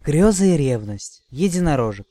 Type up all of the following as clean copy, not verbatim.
Грезы и ревность. Единорожек.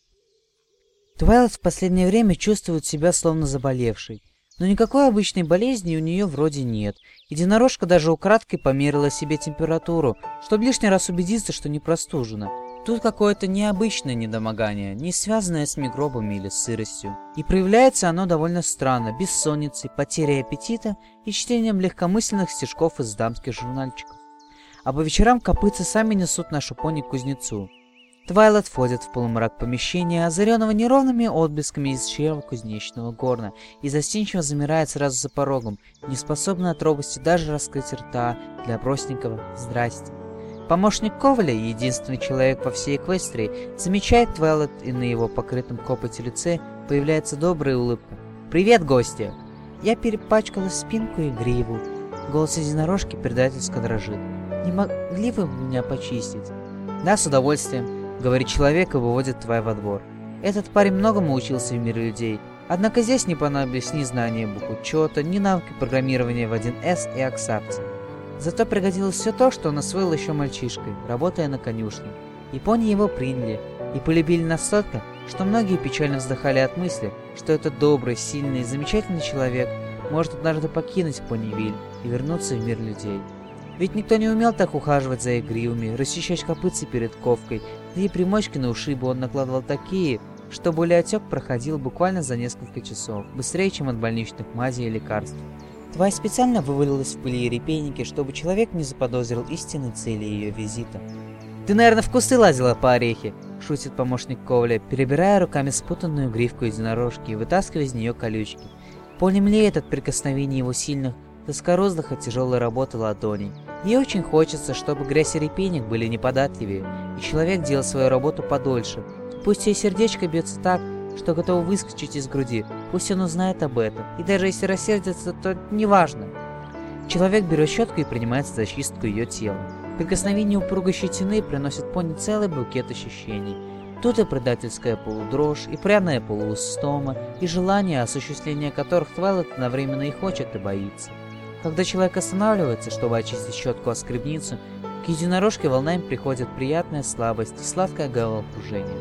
Твайлайт в последнее время чувствует себя словно заболевшей. Но никакой обычной болезни у нее вроде нет. Единорожка даже украдкой померила себе температуру, чтобы лишний раз убедиться, что не простужена. Тут какое-то необычное недомогание, не связанное с микробами или с сыростью. И проявляется оно довольно странно, бессонницей, потерей аппетита и чтением легкомысленных стишков из дамских журнальчиков. А по вечерам копытцы сами несут нашу пони к кузнецу. Твайлайт входит в полумрак помещения, озаренного неровными отблесками из чрева кузнечного горна, и застенчиво замирает сразу за порогом, неспособный от робости даже раскрыть рта для простенького «здрасте». Помощник Коваля, единственный человек во всей Эквестрии, замечает Твайлайт, и на его покрытом копотью лице появляется добрая улыбка. «Привет, гостья!» Я перепачкала спинку и гриву. Голос единорожки предательски дрожит. «Не могли вы меня почистить?» «Да, с удовольствием», — говорит человек и выводит Твай во двор. Этот парень многому учился в мире людей, однако здесь не понадобились ни знания буквучета, ни навыки программирования в 1С и Аксапте. Зато пригодилось все то, что он освоил еще мальчишкой, работая на конюшне. И пони его приняли и полюбили настолько, что многие печально вздыхали от мысли, что этот добрый, сильный и замечательный человек может однажды покинуть Понивиль и вернуться в мир людей. Ведь никто не умел так ухаживать за их гривами, расчищать копытцы перед ковкой, да и примочки на ушибы он накладывал такие, что болеотек проходил буквально за несколько часов, быстрее, чем от больничных мазей и лекарств. Твай специально вывалилась в пыли и репейнике, чтобы человек не заподозрил истинной цели ее визита. «Ты, наверное, в кусты лазила по орехи», — шутит помощник Коваля, перебирая руками спутанную гривку единорожки и вытаскивая из нее колючки. Пони млеет от прикосновений его сильных, доскорузлых от тяжелой работы ладоней. Ей очень хочется, чтобы грязь и репейник были неподатливее, и человек делал свою работу подольше. Пусть ее сердечко бьется так, что готово выскочить из груди, пусть он узнает об этом, и даже если рассердится, то неважно. Человек берет щетку и принимается за чистку ее тела. Прикосновение упругой щетины приносит пони целый букет ощущений. Тут и предательская полудрожь, и пряная полуустома, и желание, осуществления которых Твайлайт одновременно и хочет, и боится. Когда человек останавливается, чтобы очистить щетку о скребницу, к единорожке волнами приходит приятная слабость и сладкое головокружение.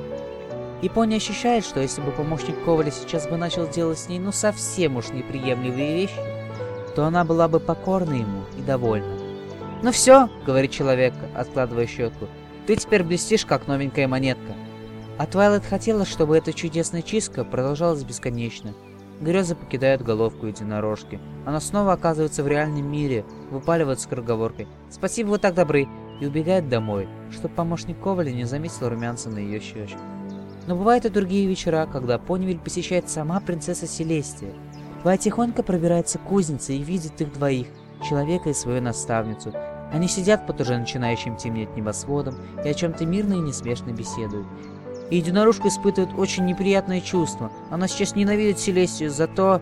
И пони ощущает, что если бы помощник Коваля сейчас бы начал делать с ней совсем уж неприемлемые вещи, то она была бы покорна ему и довольна. «Ну все», — говорит человек, откладывая щетку, — «ты теперь блестишь, как новенькая монетка». А Твайлайт хотела, чтобы эта чудесная чистка продолжалась бесконечно. Грезы покидают головку единорожки. Она снова оказывается в реальном мире, выпаливает скороговоркой «Спасибо, вы так добры!» и убегает домой, чтобы помощник Коваля не заметил румянца на ее щечке. Но бывают и другие вечера, когда Понивиль посещает сама принцесса Селестия. Твай тихонько пробирается к кузнице и видит их двоих, человека и свою наставницу. Они сидят под уже начинающим темнеть небосводом и о чем-то мирно и неспешно беседуют. И единорожка испытывает очень неприятное чувство. Она сейчас ненавидит Селестию за то,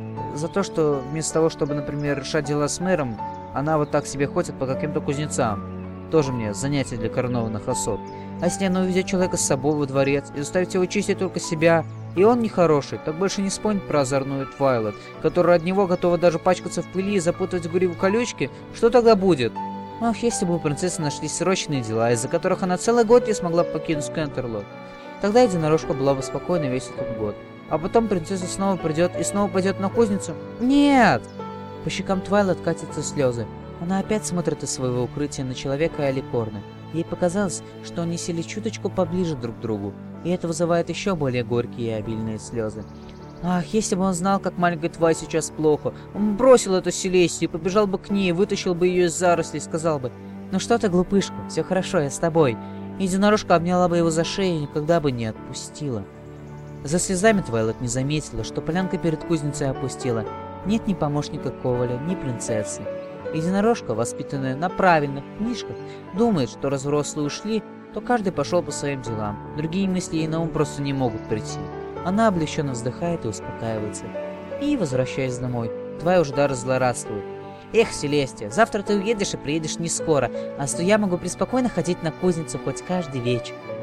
что вместо того, чтобы, например, решать дела с мэром, она вот так себе ходит по каким-то кузнецам. Тоже мне занятие для коронованных особ. А если она уведет человека с собой во дворец и заставит его чистить только себя, и он нехороший, так больше не вспомнит про озорную Твайлайт, которая от него готова даже пачкаться в пыли и запутывать в гриву колючки, что тогда будет? Ах, если бы у принцессы нашлись срочные дела, из-за которых она целый год не смогла покинуть Кентерлот. Тогда единорожка была бы спокойна весь этот год. А потом принцесса снова придет и снова пойдет на кузницу. Нет! По щекам Твайлайт катятся слезы. Она опять смотрит из своего укрытия на человека и Аликорна. Ей показалось, что они сели чуточку поближе друг к другу, и это вызывает еще более горькие и обильные слезы. Ах, если бы он знал, как маленькой Твай сейчас плохо, он бросил эту Селестию, побежал бы к ней, вытащил бы ее из зарослей и сказал бы: «Ну что ты, глупышка, все хорошо, я с тобой». Единорожка обняла бы его за шею и никогда бы не отпустила. За слезами Твайлайт не заметила, что полянка перед кузницей опустела. Нет ни помощника Коваля, ни принцессы. Единорожка, воспитанная на правильных книжках, думает, что раз взрослые ушли, то каждый пошел по своим делам. Другие мысли ей на ум просто не могут прийти. Она облегченно вздыхает и успокаивается. И, возвращаясь домой, Твай уже даже злорадствует. «Эх, Селестия, завтра ты уедешь и приедешь не скоро, а то я могу преспокойно ходить на кузницу хоть каждый вечер».